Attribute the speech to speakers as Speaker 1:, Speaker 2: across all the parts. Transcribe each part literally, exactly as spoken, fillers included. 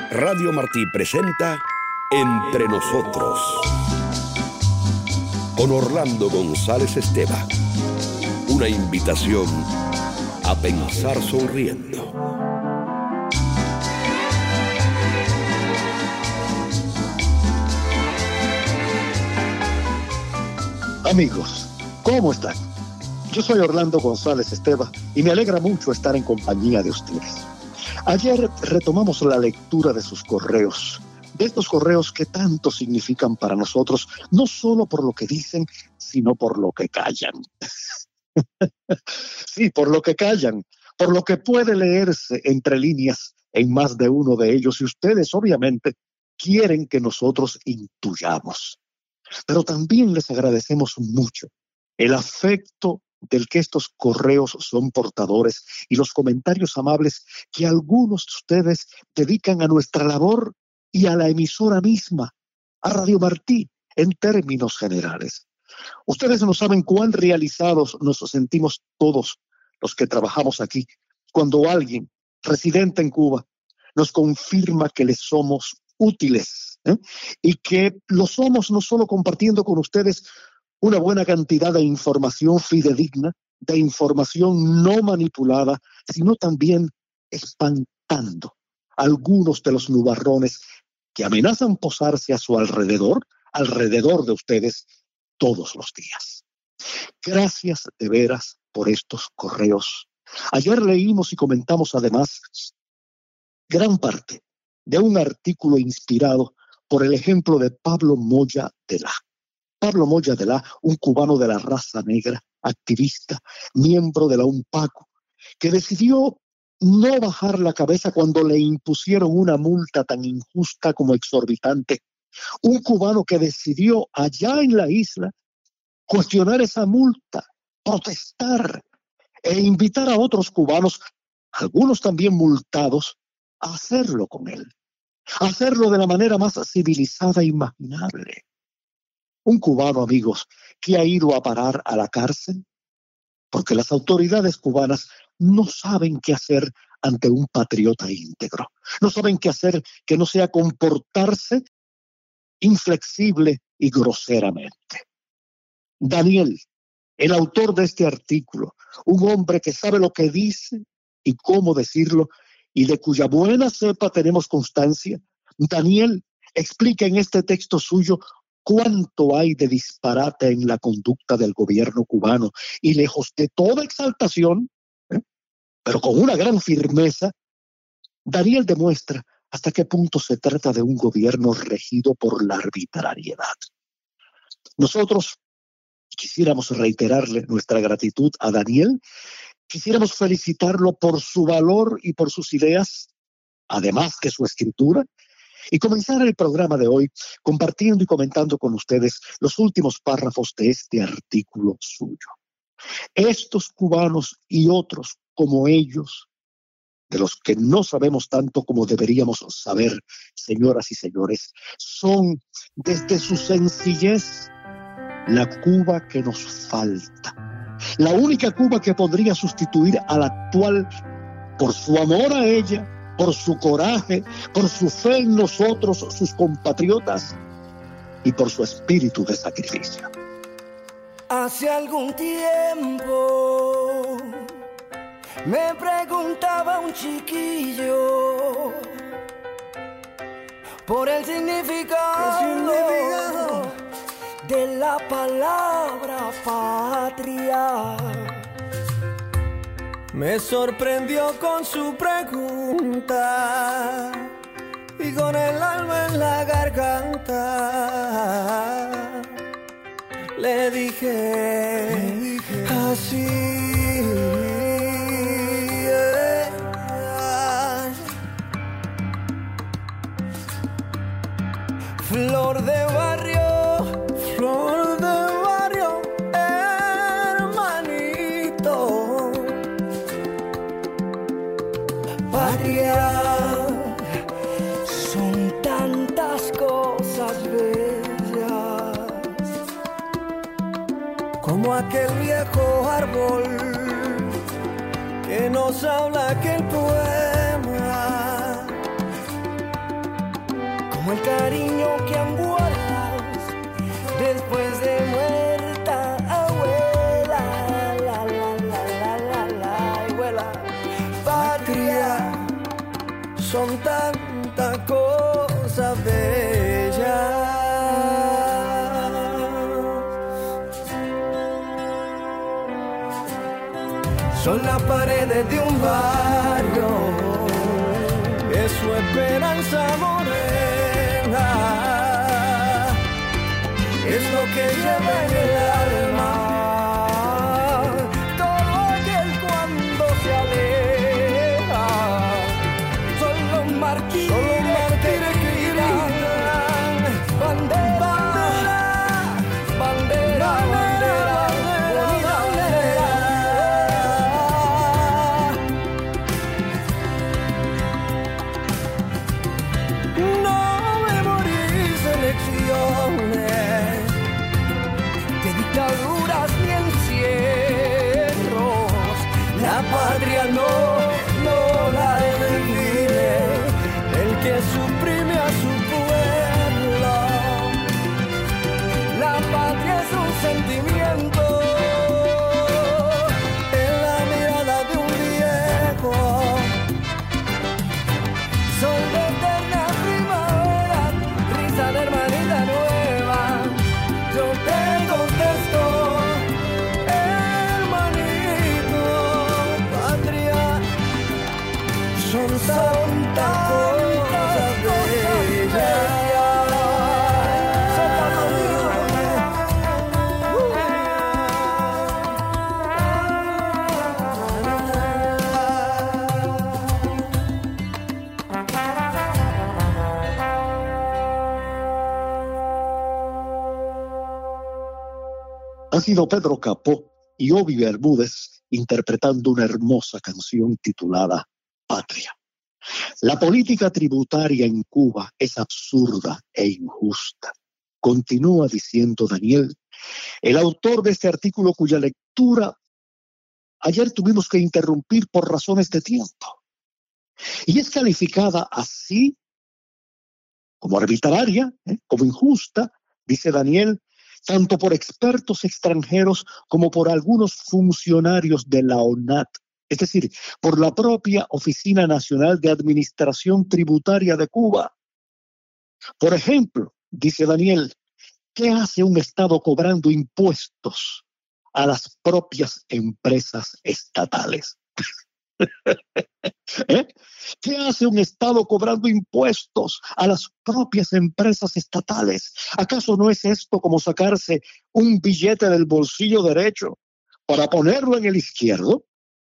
Speaker 1: Radio Martí presenta Entre Nosotros con Orlando González Esteva. Una invitación a pensar sonriendo.
Speaker 2: Amigos, ¿cómo están? Yo soy Orlando González Esteva y me alegra mucho estar en compañía de ustedes. Ayer retomamos la lectura de sus correos, de estos correos que tanto significan para nosotros, no solo por lo que dicen, sino por lo que callan. Sí, por lo que callan, por lo que puede leerse entre líneas en más de uno de ellos, y ustedes obviamente quieren que nosotros intuyamos. Pero también les agradecemos mucho el afecto del que estos correos son portadores y los comentarios amables que algunos de ustedes dedican a nuestra labor y a la emisora misma, a Radio Martí, en términos generales. Ustedes no saben cuán realizados nos sentimos todos los que trabajamos aquí cuando alguien residente en Cuba nos confirma que les somos útiles, ¿eh? Y que lo somos no solo compartiendo con ustedes una buena cantidad de información fidedigna, de información no manipulada, sino también espantando algunos de los nubarrones que amenazan posarse a su alrededor, alrededor de ustedes, todos los días. Gracias de veras por estos correos. Ayer leímos y comentamos además gran parte de un artículo inspirado por el ejemplo de Pablo Moya de la. Pablo Moya de la, un cubano de la raza negra, activista, miembro de la UNPACU, que decidió no bajar la cabeza cuando le impusieron una multa tan injusta como exorbitante. Un cubano que decidió allá en la isla cuestionar esa multa, protestar e invitar a otros cubanos, algunos también multados, a hacerlo con él, a hacerlo de la manera más civilizada e imaginable. Un cubano, amigos, que ha ido a parar a la cárcel porque las autoridades cubanas no saben qué hacer ante un patriota íntegro. No saben qué hacer que no sea comportarse inflexible y groseramente. Daniel, el autor de este artículo, un hombre que sabe lo que dice y cómo decirlo, y de cuya buena cepa tenemos constancia, Daniel explica en este texto suyo cuánto hay de disparate en la conducta del gobierno cubano, y lejos de toda exaltación, ¿eh? pero con una gran firmeza, Daniel demuestra hasta qué punto se trata de un gobierno regido por la arbitrariedad. Nosotros quisiéramos reiterarle nuestra gratitud a Daniel, quisiéramos felicitarlo por su valor y por sus ideas, además que su escritura, y comenzar el programa de hoy compartiendo y comentando con ustedes los últimos párrafos de este artículo suyo. Estos cubanos y otros como ellos, de los que no sabemos tanto como deberíamos saber, señoras y señores, son desde su sencillez la Cuba que nos falta. La única Cuba que podría sustituir a la actual por su amor a ella, por su coraje, por su fe en nosotros, sus compatriotas, y por su espíritu de sacrificio.
Speaker 3: Hace algún tiempo me preguntaba un chiquillo por el significado de la palabra patria. Me sorprendió con su pregunta y con el alma en la garganta le dije, le dije así, eh, flor de barrio, flor de barrio, hermanito. Patria, son tantas cosas bellas como aquel viejo árbol que nos habla aquel poema como el cariño que aguardas después de muerta, abuela, la, la, la, la, la, la, abuela. Patria, son tantas cosas bellas. Son las paredes de un barrio, es su esperanza morena, es lo que lleva en el alma todo aquel cuando se aleja. Son los mártires, son los mártires que gritan bandera, bandera, bandera, bandera, no memoricé lecciones de dictaduras ni encierros. La patria no, no la define el que suprime a su pueblo. La patria es un sentimiento en la mirada de un viejo. Sol de eterna primavera, risa de hermanita nueva. Yo te contesto, hermanito, patria, son tantas cosas bellas.
Speaker 2: Ha sido Pedro Capó y Obi Bermúdez interpretando una hermosa canción titulada Patria. La política tributaria en Cuba es absurda e injusta. Continúa diciendo Daniel, el autor de este artículo cuya lectura ayer tuvimos que interrumpir por razones de tiempo. Y es calificada así como arbitraria, ¿eh? como injusta, dice Daniel, tanto por expertos extranjeros como por algunos funcionarios de la O N A T, es decir, por la propia Oficina Nacional de Administración Tributaria de Cuba. Por ejemplo, dice Daniel, ¿qué hace un Estado cobrando impuestos a las propias empresas estatales? ¿Eh? ¿Qué hace un Estado cobrando impuestos a las propias empresas estatales? ¿Acaso no es esto como sacarse un billete del bolsillo derecho para ponerlo en el izquierdo?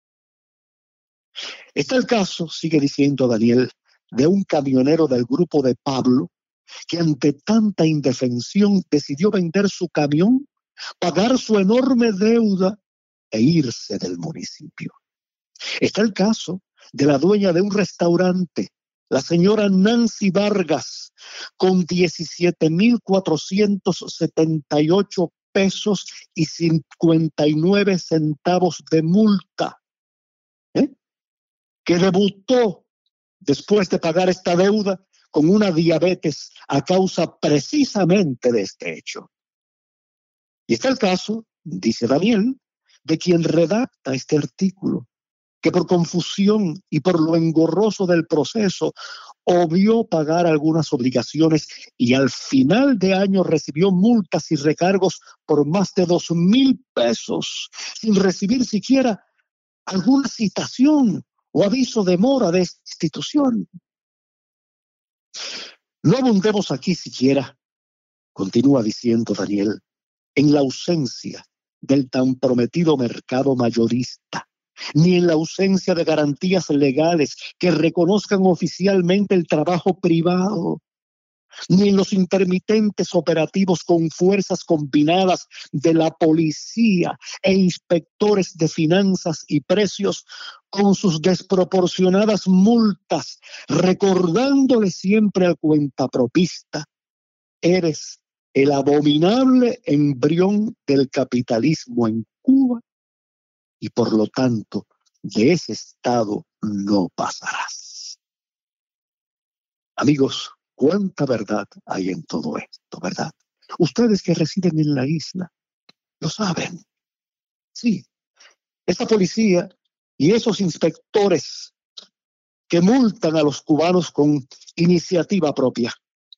Speaker 2: Está el caso, sigue diciendo Daniel, de un camionero del grupo de Pablo que ante tanta indefensión decidió vender su camión, pagar su enorme deuda e irse del municipio. Está el caso de la dueña de un restaurante, la señora Nancy Vargas, con diecisiete mil cuatrocientos setenta y ocho pesos y cincuenta y nueve centavos de multa, ¿eh? que debutó después de pagar esta deuda con una diabetes a causa precisamente de este hecho. Y está el caso, dice Daniel, de quien redacta este artículo, que por confusión y por lo engorroso del proceso obvió pagar algunas obligaciones y al final de año recibió multas y recargos por más de dos mil pesos sin recibir siquiera alguna citación o aviso de mora de esta institución. No abundemos aquí siquiera, continúa diciendo Daniel, en la ausencia del tan prometido mercado mayorista, ni en la ausencia de garantías legales que reconozcan oficialmente el trabajo privado, ni en los intermitentes operativos con fuerzas combinadas de la policía e inspectores de finanzas y precios con sus desproporcionadas multas, recordándole siempre al cuentapropista, eres el abominable embrión del capitalismo en Cuba y por lo tanto de ese estado no pasarás. Amigos, cuánta verdad hay en todo esto, ¿verdad? Ustedes que residen en la isla lo saben. Sí, esta policía y esos inspectores que multan a los cubanos con iniciativa propia,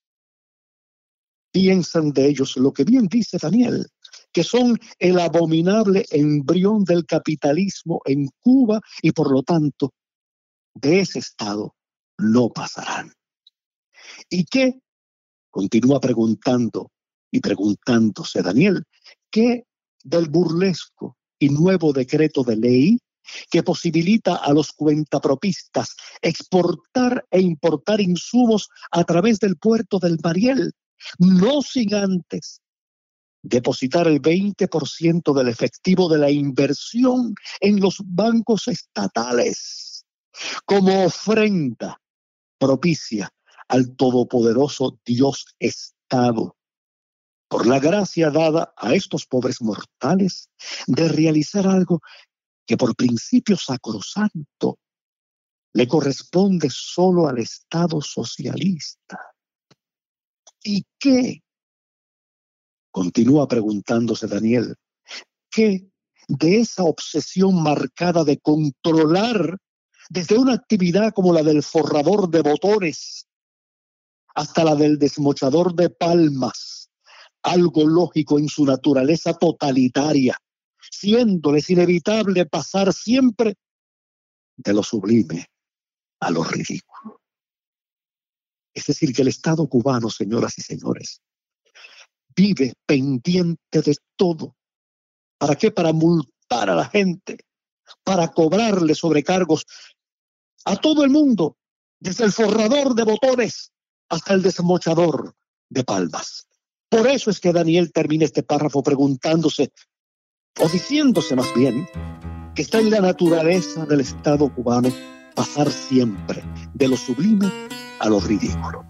Speaker 2: piensan de ellos lo que bien dice Daniel, que son el abominable embrión del capitalismo en Cuba y por lo tanto de ese estado no pasarán. ¿Y qué? Continúa preguntando y preguntándose Daniel, ¿qué del burlesco y nuevo decreto de ley que posibilita a los cuentapropistas exportar e importar insumos a través del puerto del Mariel, no sin antes depositar el veinte por ciento del efectivo de la inversión en los bancos estatales como ofrenda propicia al todopoderoso Dios Estado por la gracia dada a estos pobres mortales de realizar algo que por principio sacrosanto le corresponde solo al Estado socialista? ¿Y qué? Continúa preguntándose Daniel, ¿qué de esa obsesión marcada de controlar desde una actividad como la del forrador de botones hasta la del desmochador de palmas, algo lógico en su naturaleza totalitaria, siéndoles inevitable pasar siempre de lo sublime a lo ridículo? Es decir, que el Estado cubano, señoras y señores, vive pendiente de todo. ¿Para qué? Para multar a la gente, para cobrarle sobrecargos a todo el mundo, desde el forrador de botones hasta el desmochador de palmas. Por eso es que Daniel termina este párrafo preguntándose, o diciéndose más bien, que está en la naturaleza del Estado cubano pasar siempre de lo sublime a lo ridículo.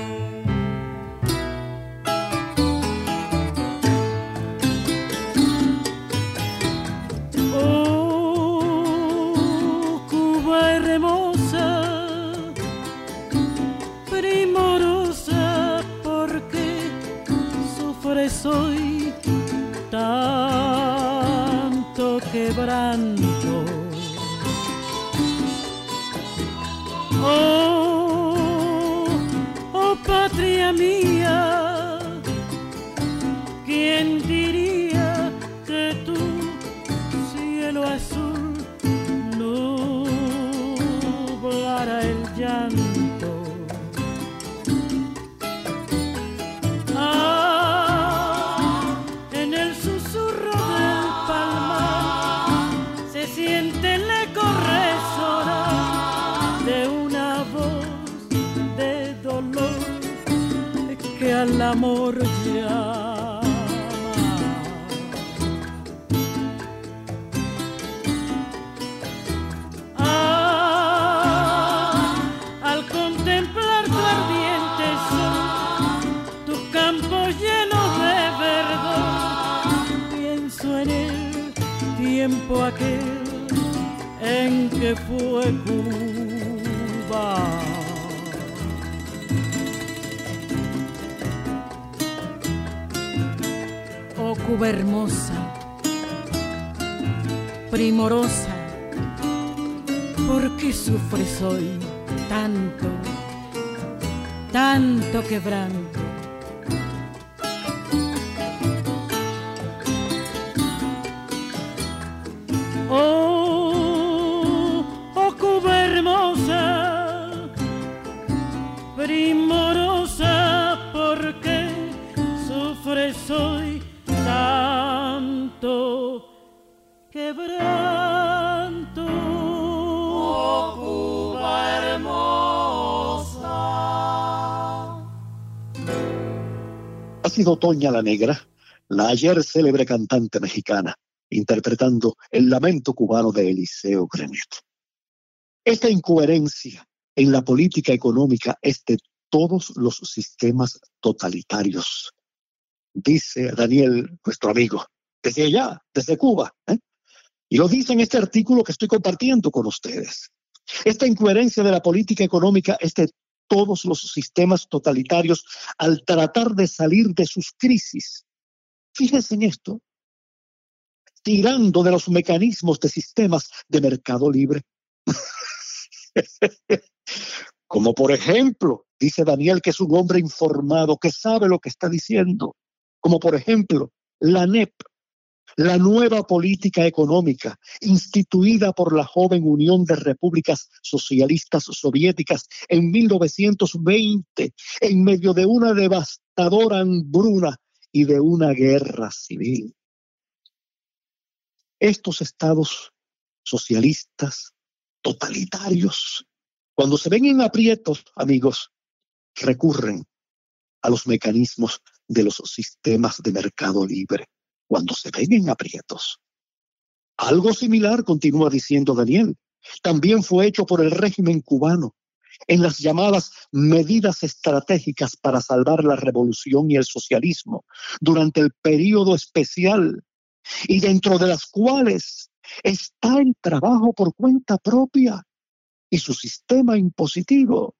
Speaker 4: Oh, Cuba hermosa, primorosa, porque sufres hoy tanto quebranto. Oh, oh patria mía, ¿quién diría que tu cielo azul nublara el llanto? Ah, en el susurro del palmar se siente el eco resonar de una voz de dolor que al amor llama. Ah, al contemplar tu ardiente sol, tu campo lleno de verdor, pienso en el tiempo aquel en que fue Cuba. Oh Cuba hermosa, primorosa, ¿por qué sufres hoy tanto, tanto quebranto? Oh, oh Cuba hermosa, primorosa, ¿por qué sufres hoy tanto quebranto? Oh Cuba hermosa.
Speaker 2: Ha sido Toña la Negra, la ayer célebre cantante mexicana, interpretando el lamento cubano de Eliseo Grenet. Esta incoherencia en la política económica es de todos los sistemas totalitarios, dice Daniel, nuestro amigo, desde allá, desde Cuba, ¿eh? Y lo dice en este artículo que estoy compartiendo con ustedes. Esta incoherencia de la política económica es de todos los sistemas totalitarios al tratar de salir de sus crisis. Fíjense en esto, tirando de los mecanismos de sistemas de mercado libre. Como por ejemplo, dice Daniel, que es un hombre informado, que sabe lo que está diciendo. Como por ejemplo, la N E P, la nueva política económica instituida por la joven Unión de Repúblicas Socialistas Soviéticas en mil novecientos veinte, en medio de una devastadora hambruna y de una guerra civil. Estos estados socialistas, totalitarios, cuando se ven en aprietos, amigos, recurren a los mecanismos de los sistemas de mercado libre. Cuando se ven en aprietos. Algo similar, continúa diciendo Daniel, también fue hecho por el régimen cubano en las llamadas medidas estratégicas para salvar la revolución y el socialismo durante el período especial, y dentro de las cuales está el trabajo por cuenta propia y su sistema impositivo.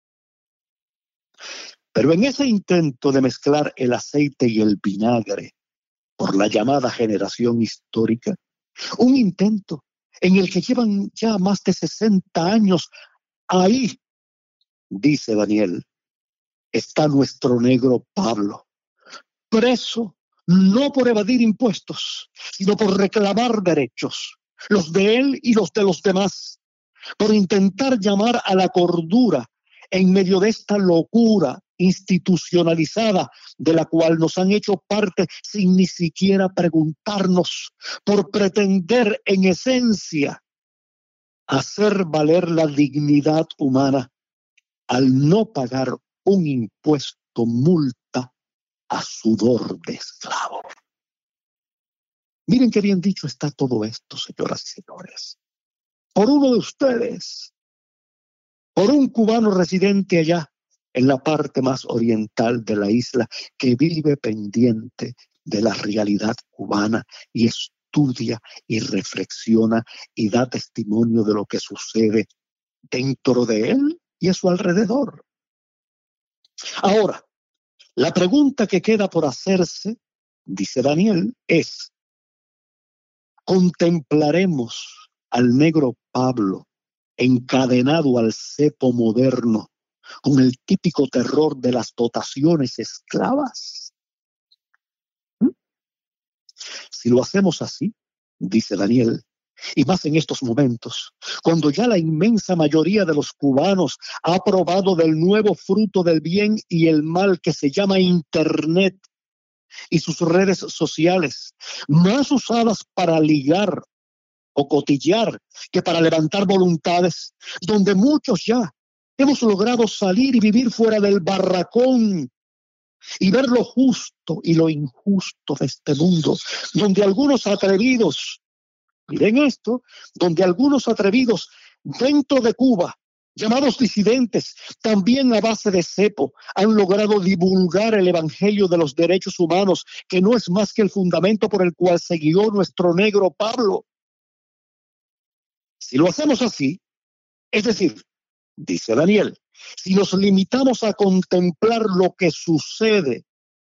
Speaker 2: Pero en ese intento de mezclar el aceite y el vinagre por la llamada generación histórica, un intento en el que llevan ya más de sesenta años, ahí, dice Daniel, está nuestro negro Pablo, preso no por evadir impuestos, sino por reclamar derechos, los de él y los de los demás, por intentar llamar a la cordura en medio de esta locura institucionalizada de la cual nos han hecho parte sin ni siquiera preguntarnos, por pretender en esencia hacer valer la dignidad humana al no pagar un impuesto multa a sudor de esclavo. Miren qué bien dicho está todo esto, señoras y señores. Por uno de ustedes, por un cubano residente allá en la parte más oriental de la isla, que vive pendiente de la realidad cubana y estudia y reflexiona y da testimonio de lo que sucede dentro de él y a su alrededor. Ahora, la pregunta que queda por hacerse, dice Daniel, es: ¿contemplaremos al negro Pablo encadenado al cepo moderno con el típico terror de las dotaciones esclavas? ¿Mm? Si lo hacemos así, dice Daniel, y más en estos momentos, cuando ya la inmensa mayoría de los cubanos ha probado del nuevo fruto del bien y el mal que se llama Internet y sus redes sociales, más usadas para ligar o cotillar que para levantar voluntades, donde muchos ya hemos logrado salir y vivir fuera del barracón y ver lo justo y lo injusto de este mundo, donde algunos atrevidos, miren esto, donde algunos atrevidos dentro de Cuba, llamados disidentes, también a base de cepo, han logrado divulgar el evangelio de los derechos humanos, que no es más que el fundamento por el cual se guió nuestro negro Pablo. Si lo hacemos así, es decir, dice Daniel, si nos limitamos a contemplar lo que sucede,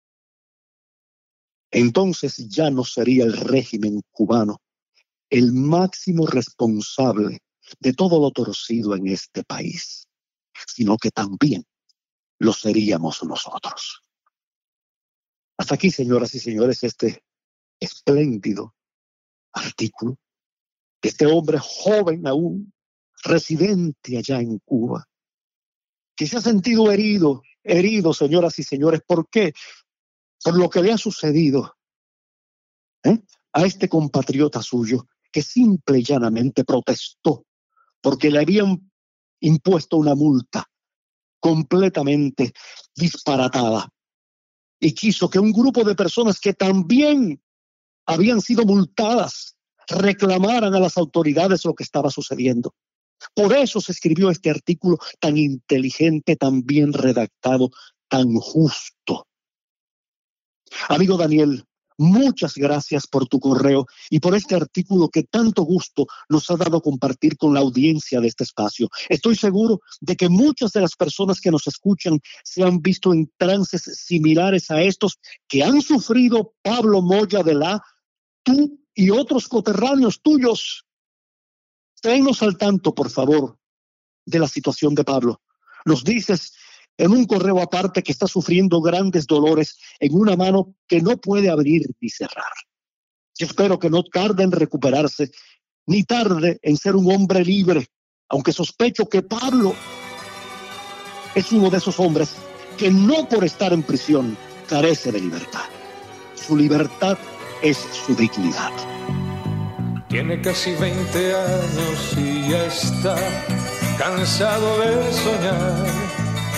Speaker 2: entonces ya no sería el régimen cubano el máximo responsable de todo lo torcido en este país, sino que también lo seríamos nosotros. Hasta aquí, señoras y señores, este espléndido artículo de este hombre joven aún, residente allá en Cuba, que se ha sentido herido, herido, señoras y señores. ¿Por qué? Por lo que le ha sucedido ¿eh? a este compatriota suyo, que simple y llanamente protestó porque le habían impuesto una multa completamente disparatada y quiso que un grupo de personas que también habían sido multadas reclamaran a las autoridades lo que estaba sucediendo. Por eso se escribió este artículo tan inteligente, tan bien redactado, tan justo. Amigo Daniel, muchas gracias por tu correo y por este artículo que tanto gusto nos ha dado compartir con la audiencia de este espacio. Estoy seguro de que muchas de las personas que nos escuchan se han visto en trances similares a estos que han sufrido Pablo Moya de la, tú y otros coterráneos tuyos. Tennos al tanto, por favor, de la situación de Pablo. Nos dices en un correo aparte que está sufriendo grandes dolores en una mano que no puede abrir ni cerrar. Yo espero que no tarde en recuperarse, ni tarde en ser un hombre libre, aunque sospecho que Pablo es uno de esos hombres que no por estar en prisión carece de libertad. Su libertad es su dignidad.
Speaker 5: Tiene casi veinte años y ya está cansado de soñar.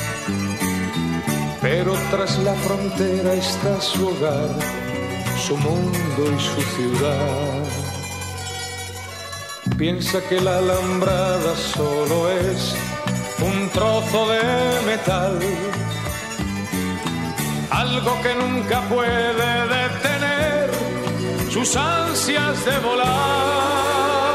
Speaker 5: Pero tras la frontera está su hogar, su mundo y su ciudad. Piensa que la alambrada solo es un trozo de metal, algo que nunca puede detener sus ansias de volar.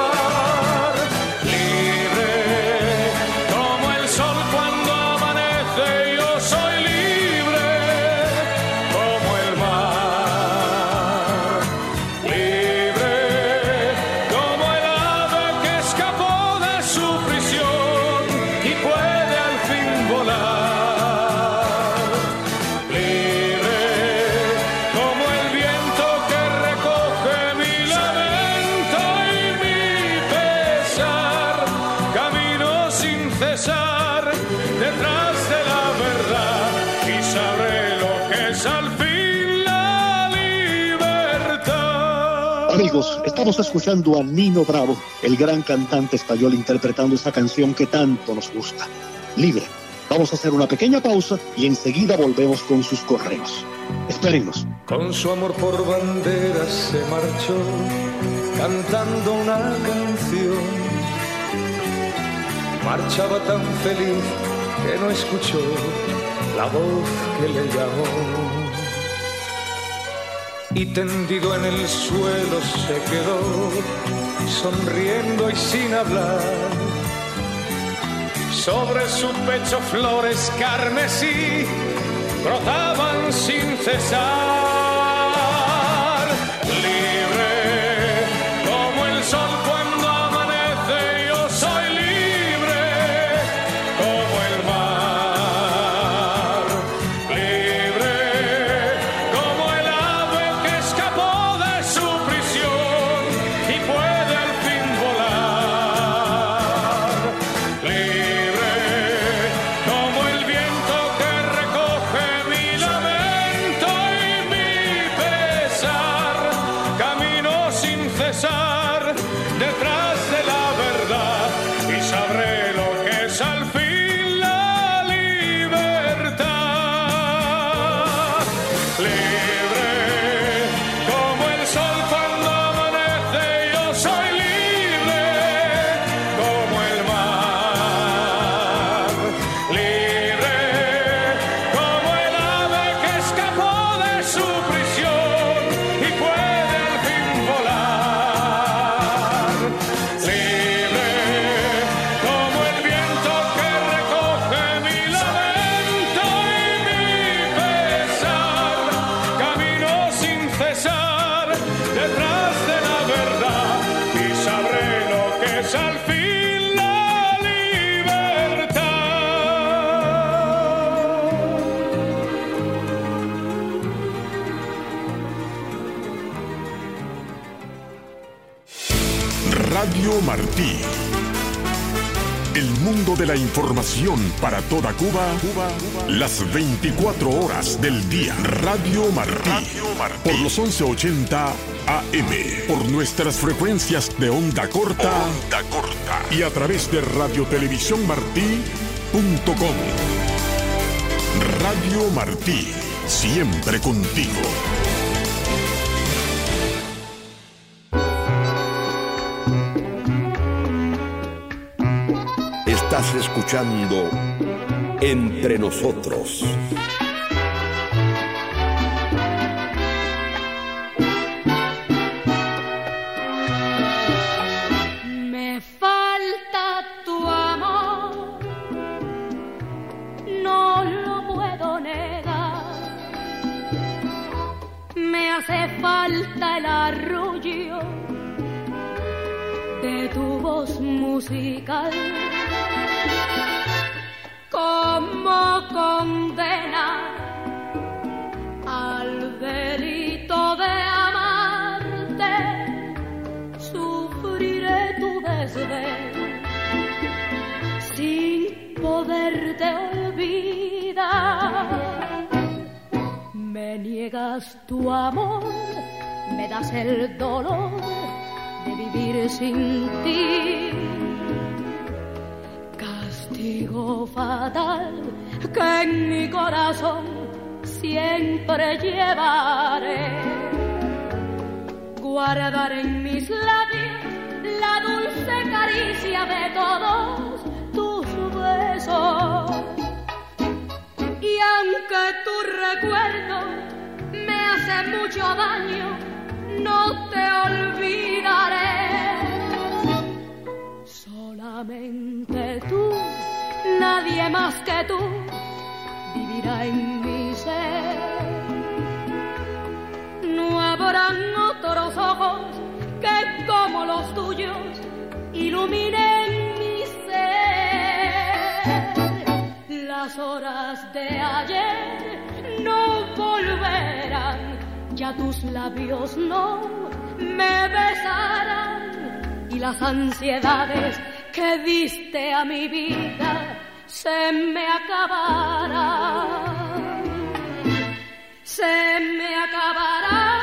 Speaker 2: Amigos, estamos escuchando a Nino Bravo, el gran cantante español, interpretando esa canción que tanto nos gusta, Libre. Vamos a hacer una pequeña pausa y enseguida volvemos con sus correos. Espérennos.
Speaker 5: Con su amor por banderas se marchó, cantando una canción. Marchaba tan feliz que no escuchó la voz que le llamó. Y tendido en el suelo se quedó, sonriendo y sin hablar. Sobre su pecho flores carmesí brotaban sin cesar. Libre como el sol cuando amanece, yo soy libre como el mar. Libre como el ave que escapó de su prisión y puede al fin volar. Libre como el viento que recoge mi lamento y mi pesar. Camino sin cesar detrás de la verdad y sabré lo que es al fin la libertad. Libre como el sol cuando amanece, yo soy libre como el mar. Libre como el ave que escapó de su prisión y puede al fin volar. Libre como el viento que recoge mi lamento y mi pesar. Camino sin cesar detrás de la verdad y sabré lo que es al fin la libertad.
Speaker 6: Radio Martí. El mundo de la información para toda Cuba, Cuba, las veinticuatro horas del día. Radio Martí. Por los once ochenta A M. Por nuestras frecuencias de onda corta. Onda corta. Y a través de radiotelevisiónmartí punto com. Radio Martí. Siempre contigo.
Speaker 1: Estás escuchando Entre Nosotros.
Speaker 7: hace falta el arrullo de tu voz musical, como condena al delito de amarte, sufriré tu desdén sin poderte olvidar. Me niegas tu amor, me das el dolor de vivir sin ti. Castigo fatal que en mi corazón siempre llevaré. Guardaré en mis labios la dulce caricia de todos tus besos. Y aunque tu recuerdo me hace mucho daño, no te olvidaré. Solamente tú, nadie más que tú, vivirá en mi ser. No habrán otros ojos que como los tuyos iluminen mi ser. Las horas de ayer no volverán, ya tus labios no me besarán, y las ansiedades que diste a mi vida se me acabarán, se me acabarán.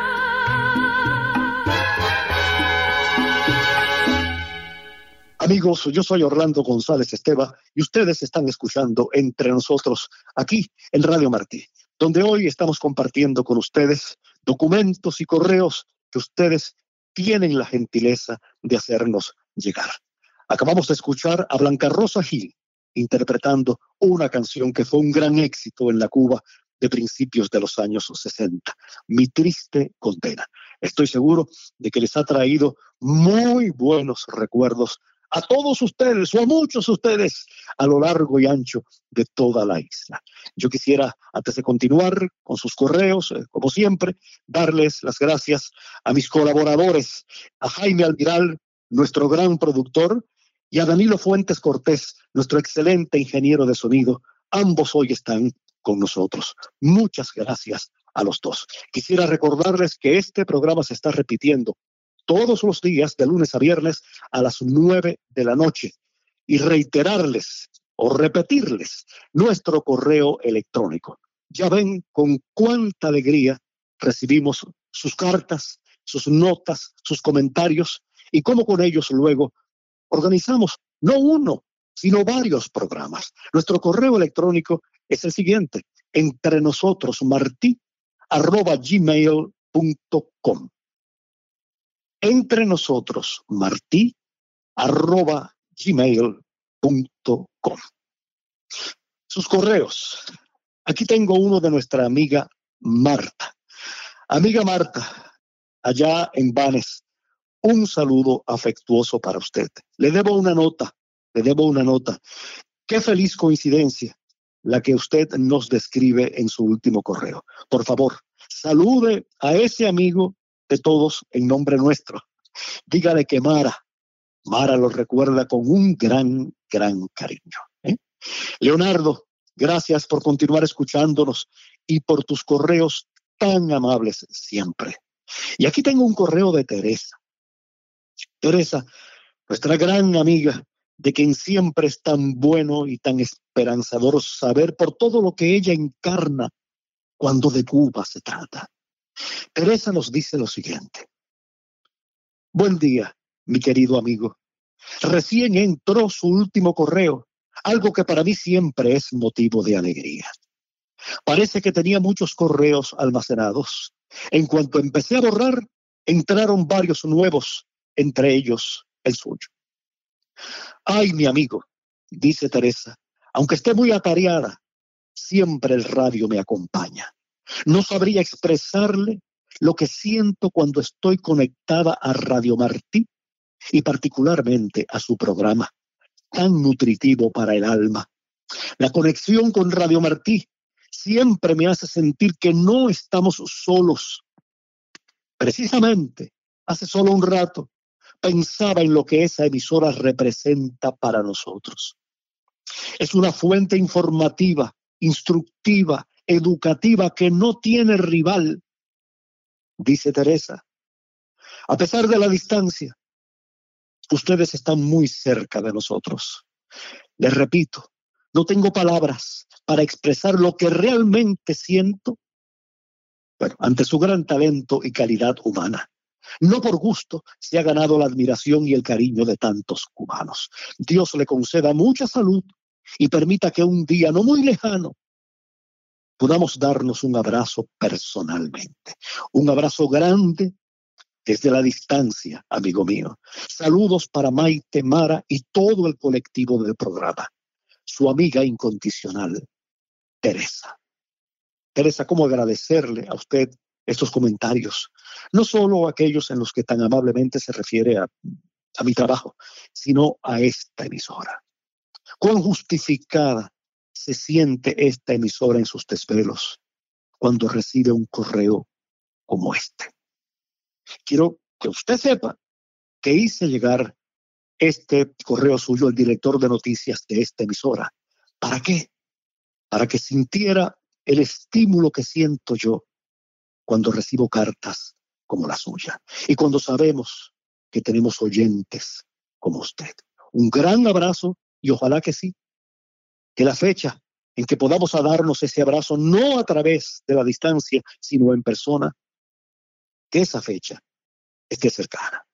Speaker 2: Amigos, yo soy Orlando González Esteva y ustedes están escuchando Entre Nosotros aquí en Radio Martí, donde hoy estamos compartiendo con ustedes documentos y correos que ustedes tienen la gentileza de hacernos llegar. Acabamos de escuchar a Blanca Rosa Gil interpretando una canción que fue un gran éxito en la Cuba de principios de los años sesenta, Mi triste condena. Estoy seguro de que les ha traído muy buenos recuerdos a todos ustedes, o a muchos de ustedes, a lo largo y ancho de toda la isla. Yo quisiera, antes de continuar con sus correos, eh, como siempre, darles las gracias a mis colaboradores, a Jaime Almiral, nuestro gran productor, y a Danilo Fuentes Cortés, nuestro excelente ingeniero de sonido. Ambos hoy están con nosotros. Muchas gracias a los dos. Quisiera recordarles que este programa se está repitiendo todos los días, de lunes a viernes, a las nueve de la noche. Y reiterarles o repetirles nuestro correo electrónico. Ya ven con cuánta alegría recibimos sus cartas, sus notas, sus comentarios, y cómo con ellos luego organizamos no uno, sino varios programas. Nuestro correo electrónico es el siguiente: entrenosotros.martí arroba gmail punto com. Entre nosotros, Martí, arroba gmail punto com. Sus correos. Aquí tengo uno de nuestra amiga Marta. Amiga Marta, allá en Banes, un saludo afectuoso para usted. Le debo una nota, le debo una nota. Qué feliz coincidencia la que usted nos describe en su último correo. Por favor, salude a ese amigo de todos en nombre nuestro. Dígale que Mara, Mara lo recuerda con un gran, gran cariño. ¿eh? Leonardo, gracias por continuar escuchándonos y por tus correos tan amables siempre. Y aquí tengo un correo de Teresa. Teresa, nuestra gran amiga, de quien siempre es tan bueno y tan esperanzador saber por todo lo que ella encarna cuando de Cuba se trata. Teresa nos dice lo siguiente: buen día, mi querido amigo. Recién entró su último correo, algo que para mí siempre es motivo de alegría. Parece que tenía muchos correos almacenados. En cuanto empecé a borrar, entraron varios nuevos, entre ellos el suyo. Ay, mi amigo, dice Teresa, aunque esté muy atareada, siempre el radio me acompaña. No sabría expresarle lo que siento cuando estoy conectada a Radio Martí y particularmente a su programa, tan nutritivo para el alma. La conexión con Radio Martí siempre me hace sentir que no estamos solos, Precisamente, hace solo un rato, pensaba en lo que esa emisora representa para nosotros. Es una fuente informativa, instructiva, educativa que no tiene rival, dice Teresa. A pesar de la distancia, ustedes están muy cerca de nosotros. Les repito, no tengo palabras para expresar lo que realmente siento, bueno, ante su gran talento y calidad humana. No por gusto se ha ganado la admiración y el cariño de tantos cubanos. Dios le conceda mucha salud y permita que un día no muy lejano podamos darnos un abrazo personalmente. Un abrazo grande desde la distancia, amigo mío. Saludos para Maite, Mara y todo el colectivo del programa. Su amiga incondicional, Teresa. Teresa, ¿cómo agradecerle a usted estos comentarios? No solo aquellos en los que tan amablemente se refiere a, a mi trabajo, sino a esta emisora. ¿Cuán justificada se siente esta emisora en sus desvelos cuando recibe un correo como este? Quiero que usted sepa que hice llegar este correo suyo al director de noticias de esta emisora. ¿Para qué? Para que sintiera el estímulo que siento yo cuando recibo cartas como la suya y cuando sabemos que tenemos oyentes como usted. Un gran abrazo y ojalá que sí, que la fecha en que podamos darnos ese abrazo, no a través de la distancia, sino en persona, que esa fecha esté cercana.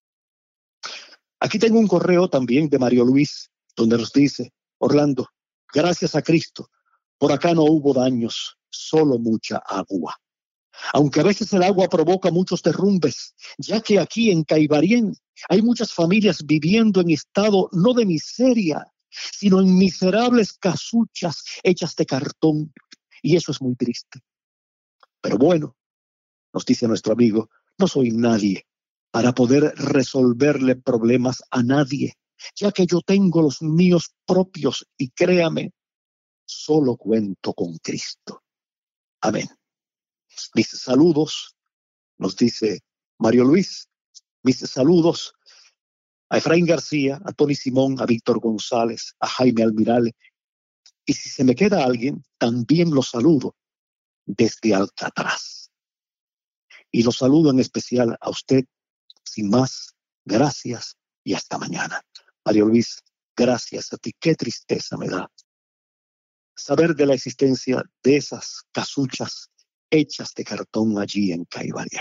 Speaker 2: Aquí tengo un correo también de Mario Luis, donde nos dice: Orlando, gracias a Cristo, por acá no hubo daños, solo mucha agua. Aunque a veces el agua provoca muchos derrumbes, ya que aquí en Caibarien hay muchas familias viviendo en estado no de miseria, sino en miserables casuchas hechas de cartón, y eso es muy triste. Pero bueno, nos dice nuestro amigo, no soy nadie para poder resolverle problemas a nadie, ya que yo tengo los míos propios y créame, solo cuento con Cristo. Amén. Mis saludos, nos dice Mario Luis, mis saludos a Efraín García, a Tony Simón, a Víctor González, a Jaime Almirale, y si se me queda alguien, también los saludo desde Alcatraz. Y los saludo en especial a usted, sin más, gracias y hasta mañana. Mario Luis, gracias a ti, qué tristeza me da saber de la existencia de esas casuchas hechas de cartón allí en Caibarien.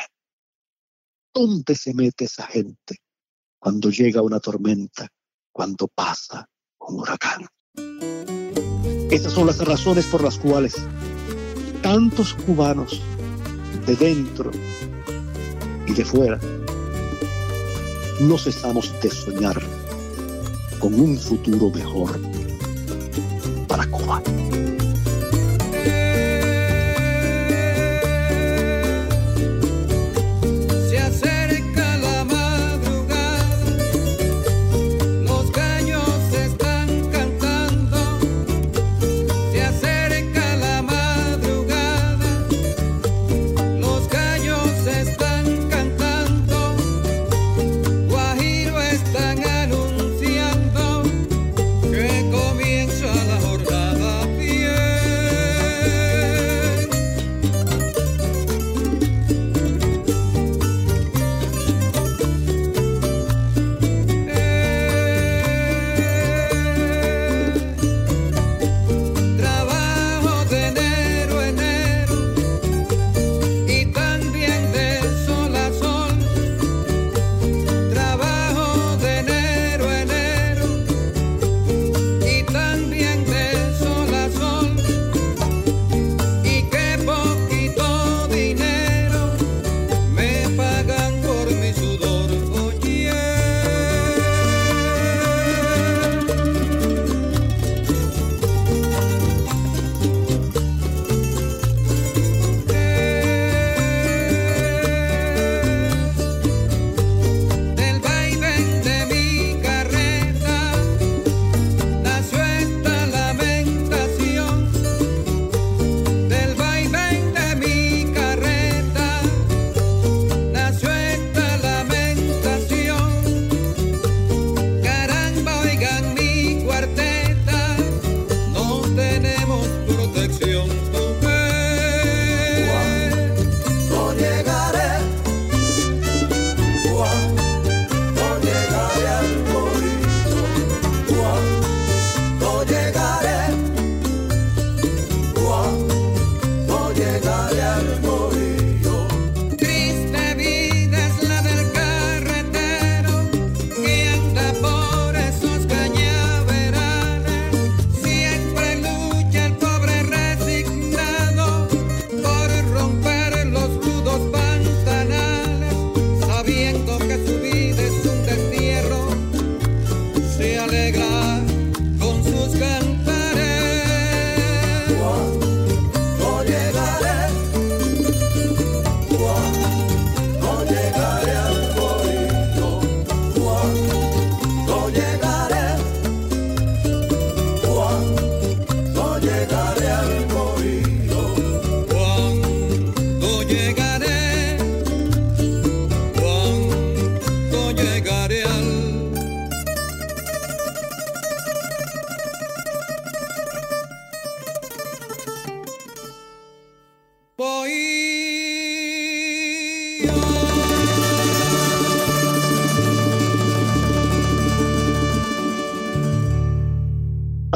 Speaker 2: ¿Dónde se mete esa gente cuando llega una tormenta, cuando pasa un huracán? Esas son las razones por las cuales tantos cubanos de dentro y de fuera no cesamos de soñar con un futuro mejor para Cuba.
Speaker 8: Comienza la jornada fiel.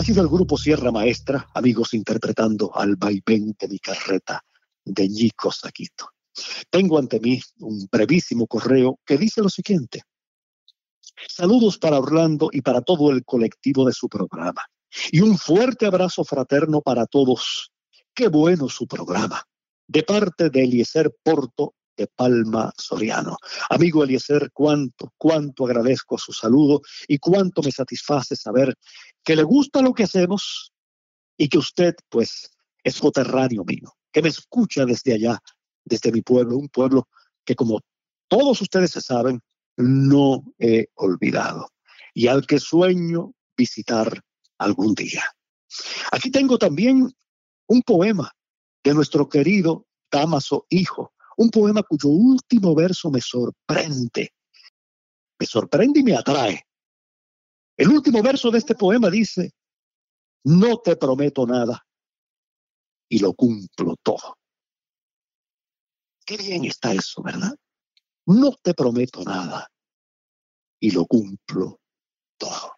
Speaker 2: sido el grupo Sierra Maestra, amigos, interpretando Al vaivén de mi carreta de Ñico Saquito. Tengo ante mí un brevísimo correo que dice lo siguiente. Saludos para Orlando y para todo el colectivo de su programa. Y un fuerte abrazo fraterno para todos. Qué bueno su programa. De parte de Eliezer Porto de Palma Soriano. Amigo Eliezer, cuánto, cuánto agradezco su saludo y cuánto me satisface saber que le gusta lo que hacemos y que usted, pues, es coterráneo mío, que me escucha desde allá, desde mi pueblo, un pueblo que, como todos ustedes se saben, no he olvidado y al que sueño visitar algún día. Aquí tengo también un poema de nuestro querido Dámaso Hijo, un poema cuyo último verso me sorprende, me sorprende y me atrae. El último verso de este poema dice: no te prometo nada y lo cumplo todo. Qué bien está eso, ¿verdad? No te prometo nada y lo cumplo todo.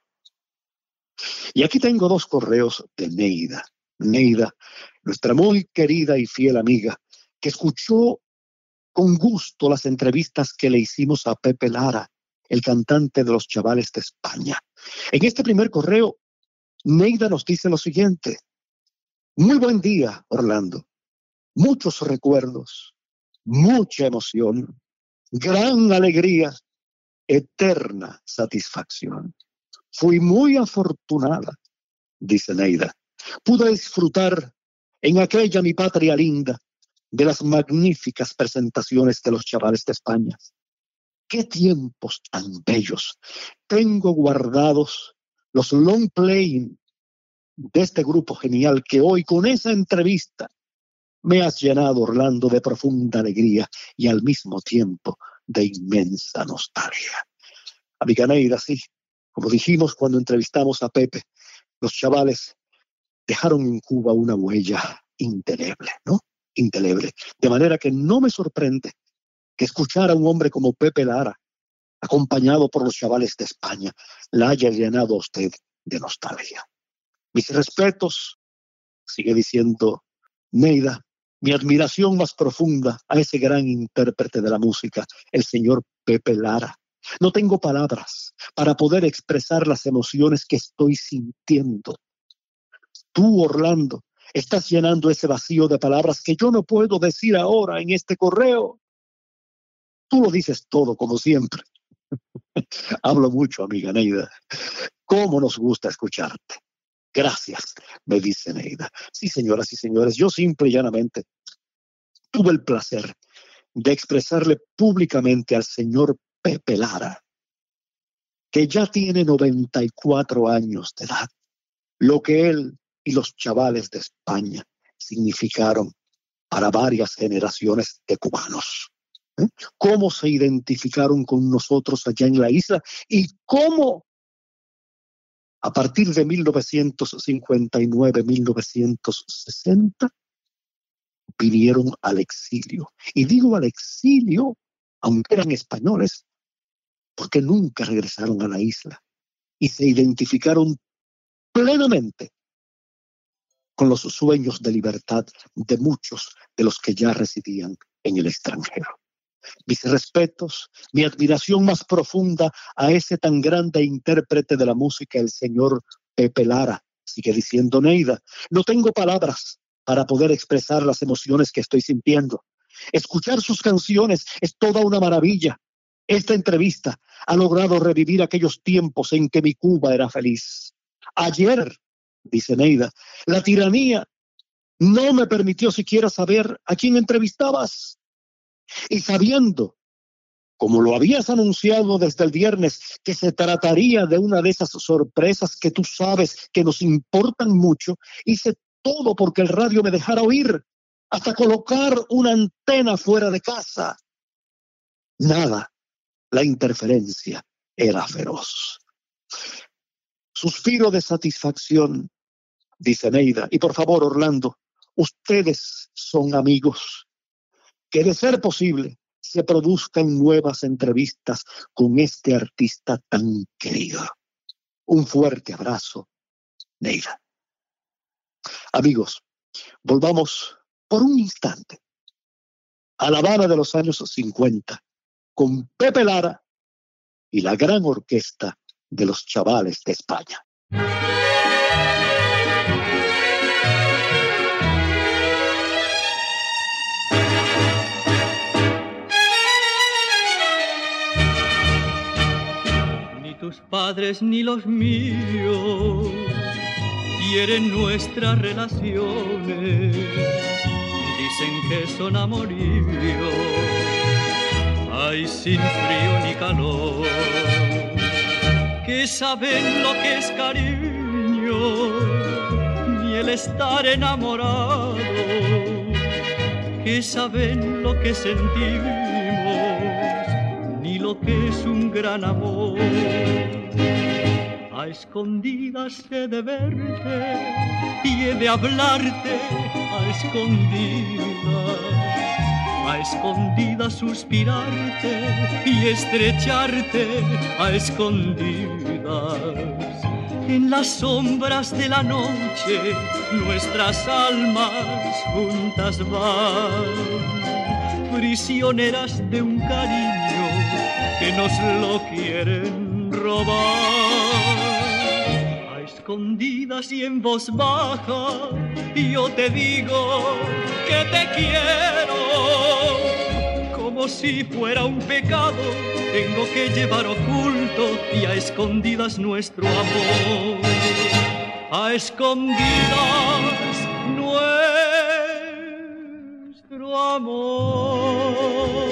Speaker 2: Y aquí tengo dos correos de Neida. Neida, nuestra muy querida y fiel amiga, que escuchó con gusto las entrevistas que le hicimos a Pepe Lara, el cantante de los Chavales de España. En este primer correo, Neida nos dice lo siguiente: muy buen día, Orlando. Muchos recuerdos, mucha emoción, gran alegría, eterna satisfacción. Fui muy afortunada, dice Neida. Pude disfrutar en aquella mi patria linda de las magníficas presentaciones de los Chavales de España. ¡Qué tiempos tan bellos! Tengo guardados los long playing de este grupo genial que hoy, con esa entrevista, me has llenado, Orlando, de profunda alegría y al mismo tiempo de inmensa nostalgia. Amiga Neida, sí, como dijimos cuando entrevistamos a Pepe, los Chavales dejaron en Cuba una huella indeleble, ¿no? Indeleble. De manera que no me sorprende que escuchar a un hombre como Pepe Lara, acompañado por los Chavales de España, la haya llenado a usted de nostalgia. Mis respetos, sigue diciendo Neida, mi admiración más profunda a ese gran intérprete de la música, el señor Pepe Lara. No tengo palabras para poder expresar las emociones que estoy sintiendo. Tú, Orlando, estás llenando ese vacío de palabras que yo no puedo decir ahora en este correo. Tú lo dices todo, como siempre. Hablo mucho, amiga Neida. ¿Cómo nos gusta escucharte? Gracias, me dice Neida. Sí, señoras y señores, yo simple y llanamente tuve el placer de expresarle públicamente al señor Pepe Lara, que ya tiene noventa y cuatro años de edad, lo que él y los Chavales de España significaron para varias generaciones de cubanos. ¿Eh? Cómo se identificaron con nosotros allá en la isla y cómo a partir de mil novecientos cincuenta y nueve, mil novecientos sesenta, vinieron al exilio. Y digo al exilio, aunque eran españoles, porque nunca regresaron a la isla y se identificaron plenamente con los sueños de libertad de muchos de los que ya residían en el extranjero. Mis respetos, mi admiración más profunda a ese tan grande intérprete de la música, el señor Pepe Lara. Sigue diciendo Neida, no tengo palabras para poder expresar las emociones que estoy sintiendo. Escuchar sus canciones es toda una maravilla. Esta entrevista ha logrado revivir aquellos tiempos en que mi Cuba era feliz. Ayer, dice Neida, la tiranía no me permitió siquiera saber a quién entrevistabas. Y sabiendo, como lo habías anunciado desde el viernes, que se trataría de una de esas sorpresas que tú sabes que nos importan mucho, hice todo porque el radio me dejara oír, hasta colocar una antena fuera de casa. Nada, la interferencia era feroz. Suspiro de satisfacción, dice Neida, y por favor, Orlando, ustedes son amigos. Que de ser posible se produzcan nuevas entrevistas con este artista tan querido. Un fuerte abrazo, Neida. Amigos, volvamos por un instante a La Habana de los años cincuenta con Pepe Lara y la gran orquesta de los Chavales de España.
Speaker 8: Ni tus padres ni los míos quieren nuestras relaciones, dicen que son amoríos, ay, sin frío ni calor, que saben lo que es cariño, ni el estar enamorado, que saben lo que sentimos, ni lo que es un gran amor. A escondidas he de verte y he de hablarte, a escondidas, a escondidas suspirarte y estrecharte, a escondidas. En las sombras de la noche nuestras almas juntas van, prisioneras de un cariño que nos lo quieren robar. A escondidas y en voz baja yo te digo que te quiero, como si fuera un pecado tengo que llevar oculto y a escondidas nuestro amor, a escondidas nuestro amor.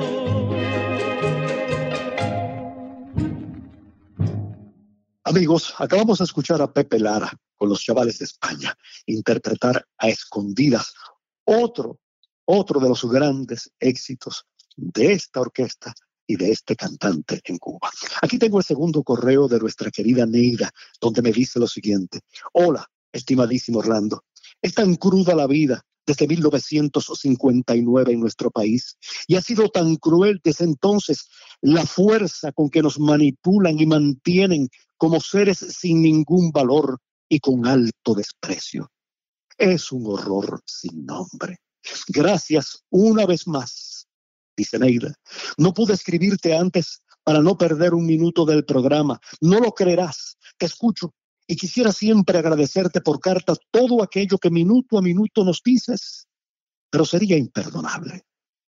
Speaker 2: Amigos, acabamos de escuchar a Pepe Lara con los Chavales de España interpretar A Escondidas, otro, otro de los grandes éxitos de esta orquesta y de este cantante en Cuba. Aquí tengo el segundo correo de nuestra querida Neida, donde me dice lo siguiente: hola, estimadísimo Orlando, es tan cruda la vida desde mil novecientos cincuenta y nueve en nuestro país, y ha sido tan cruel desde entonces la fuerza con que nos manipulan y mantienen como seres sin ningún valor y con alto desprecio. Es un horror sin nombre. Gracias una vez más, dice Neida. No pude escribirte antes para no perder un minuto del programa. No lo creerás, te escucho y quisiera siempre agradecerte por carta todo aquello que minuto a minuto nos dices, pero sería imperdonable.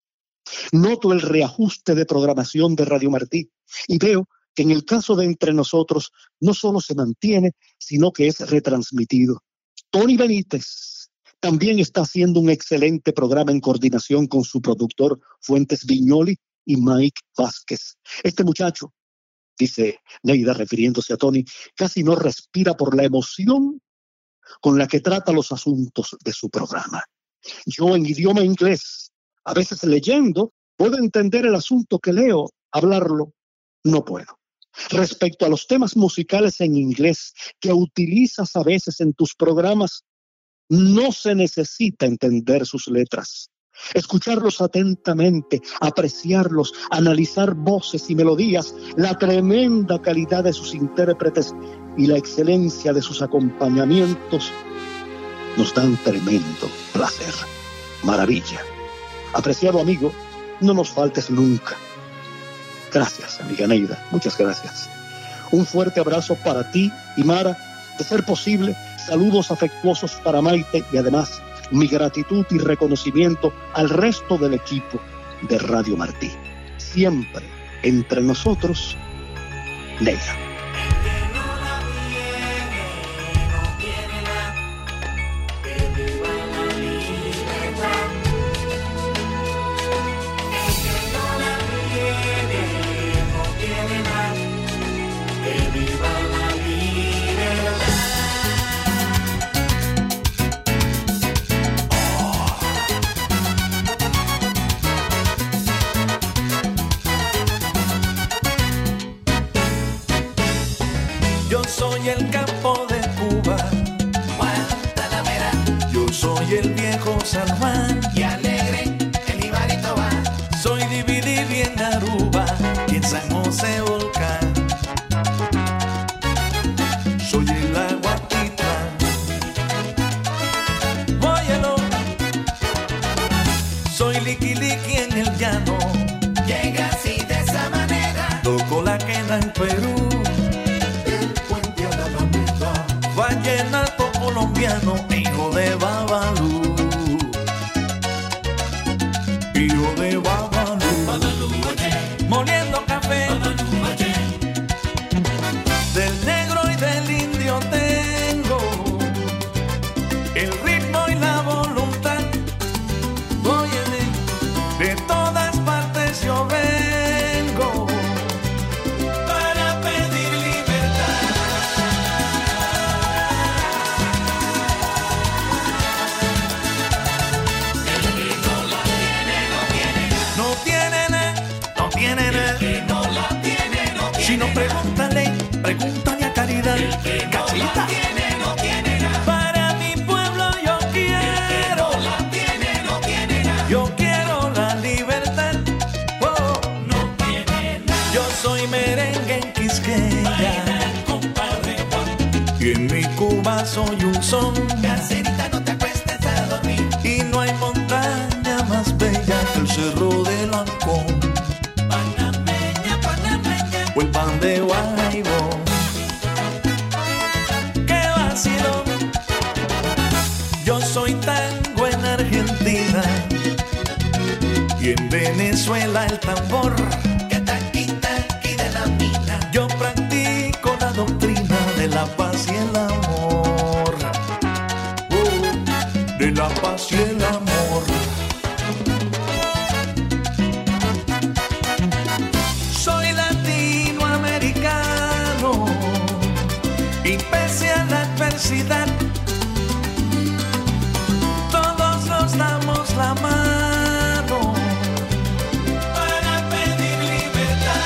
Speaker 2: Noto el reajuste de programación de Radio Martí y veo que en el caso de Entre Nosotros no solo se mantiene, sino que es retransmitido. Tony Benítez también está haciendo un excelente programa en coordinación con su productor Fuentes Viñoli y Mike Vázquez. Este muchacho, dice Neida refiriéndose a Tony, casi no respira por la emoción con la que trata los asuntos de su programa. Yo en idioma inglés, a veces leyendo, puedo entender el asunto que leo, hablarlo no puedo. Respecto a los temas musicales en inglés que utilizas a veces en tus programas, no se necesita entender sus letras. Escucharlos atentamente, apreciarlos, analizar voces y melodías, la tremenda calidad de sus intérpretes y la excelencia de sus acompañamientos nos dan tremendo placer. Maravilla. Apreciado amigo, no nos faltes nunca. Gracias, amiga Neida, muchas gracias. Un fuerte abrazo para ti y Mara. De ser posible, saludos afectuosos para Maite y además mi gratitud y reconocimiento al resto del equipo de Radio Martí. Siempre entre nosotros, Neida.
Speaker 9: Soy el campo de Cuba, Guantanamera. Yo soy el viejo San Juan y alegre el Ibarito va. Soy Dividí en Aruba y en San José Volcán. Soy el Agua Titlán Soy liqui liqui en el llano.
Speaker 10: Llega así de esa manera.
Speaker 9: Toco la quena en Perú.
Speaker 10: El puente a la Alameda.
Speaker 9: Vallenato colombiano, hijo de Babalú. Hijo de Babalú.
Speaker 10: Babalú, oye.
Speaker 9: Moliendo café.
Speaker 10: Babalú, oye.
Speaker 9: Del negro y del indio tengo el ritmo y la voluntad. Óyeme, de todas partes yo vengo para pedir libertad.
Speaker 10: El que no la tiene, no tiene nada.
Speaker 9: No tiene nada, no tiene nada.
Speaker 10: El que no la tiene, no tiene.
Speaker 9: Si no, pregúntale, pregúntale a Caridad.
Speaker 10: El que no
Speaker 9: Cachita.
Speaker 10: la tiene, no tiene nada.
Speaker 9: Para mi pueblo yo quiero.
Speaker 10: No la tiene, no tiene nada.
Speaker 9: Yo quiero la libertad. Oh,
Speaker 10: no tiene nada.
Speaker 9: Yo soy merengue en Quisqueya.
Speaker 10: Baila, compadre Juan.
Speaker 9: Y en mi Cuba soy un son.
Speaker 10: Caserita, no te acuestes a dormir.
Speaker 9: Y no hay montaña más bella que el Cerro del Ancón.
Speaker 10: Panameña, panameña.
Speaker 9: O el pan de Guaybo. ¡Qué vacilón! Yo soy tango en Argentina. Y en Venezuela el tambor.
Speaker 10: Que taqui, taqui de la mina.
Speaker 9: Yo practico la doctrina de la paz y el amor. Oh, de la paz y el amor. Soy latinoamericano y pese a la adversidad, todos nos damos la mano para pedir libertad.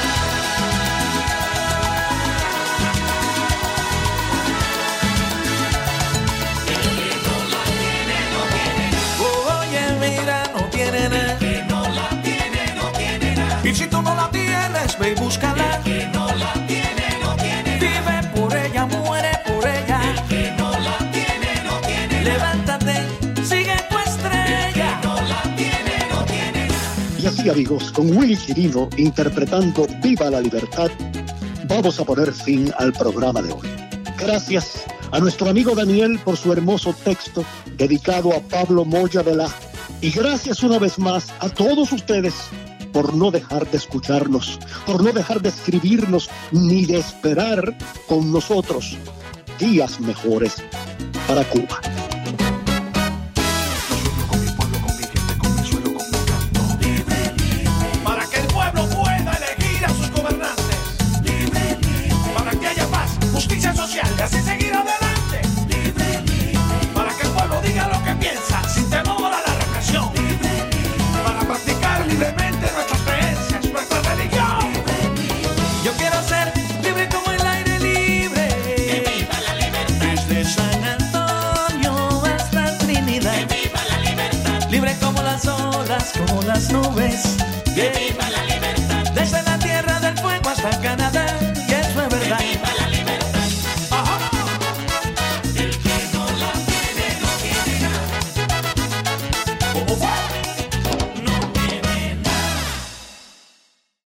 Speaker 10: El que no la tiene, no tiene nada.
Speaker 9: Oye, mira, no tiene nada.
Speaker 10: El que no la tiene, no tiene nada.
Speaker 9: Y si tú no la tienes, ve y búscala.
Speaker 10: El que no la tiene, no tiene nada.
Speaker 9: Vive por ella, muere por ella.
Speaker 10: El que no la tiene, no tiene nada.
Speaker 9: Levántate, sigue tu estrella.
Speaker 10: El que no la tiene, no tiene nada.
Speaker 2: Y así, amigos, con Willy Chirino interpretando Viva la Libertad, vamos a poner fin al programa de hoy. Gracias a nuestro amigo Daniel por su hermoso texto dedicado a Pablo Moya Velasco. Y gracias una vez más a todos ustedes por no dejar de escucharnos, por no dejar de escribirnos, ni de esperar con nosotros días mejores para Cuba.
Speaker 5: Para que el pueblo pueda elegir a sus gobernantes.
Speaker 10: Libre, libre.
Speaker 5: Para que haya paz, justicia social y así seguir adelante.
Speaker 10: Libre, libre.
Speaker 5: Para que el pueblo diga lo que piensa sin temor a la represión.
Speaker 10: Libre, libre.
Speaker 5: Para practicar libremente nuestras creencias, nuestra religión.
Speaker 9: Yo quiero ser libre como el aire libre.
Speaker 10: Que viva la libertad.
Speaker 9: Desde San Antonio hasta Trinidad.
Speaker 10: Que viva la libertad.
Speaker 9: Libre como las olas, como las nubes.
Speaker 10: Que viva la